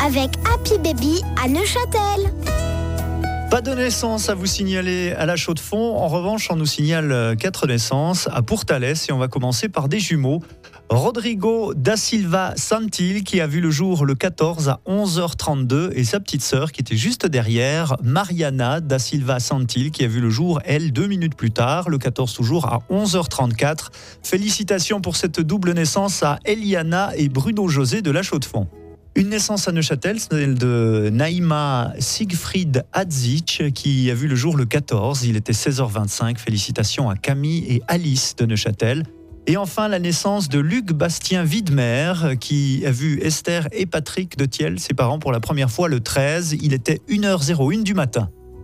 avec Happy Baby à Neuchâtel. Pas de naissance à vous signaler à la Chaux-de-Fonds. En revanche, on nous signale 4 naissances à Pourtalès et on va commencer par des jumeaux. Rodrigo da Silva Santil qui a vu le jour le 14 à 11h32 et sa petite sœur qui était juste derrière, Mariana da Silva Santil qui a vu le jour, elle, 2 minutes plus tard, le 14 toujours à 11h34. Félicitations pour cette double naissance à Eliana et Bruno José de la Chaux-de-Fonds. Une naissance à Neuchâtel, celle de Naïma Siegfried Hadzic qui a vu le jour le 14, il était 16h25. Félicitations à Camille et Alice de Neuchâtel. Et enfin, la naissance de Luc Bastien Widmer, qui a vu Esther et Patrick de Thiel, ses parents, pour la première fois le 13. Il était 1h01 du matin.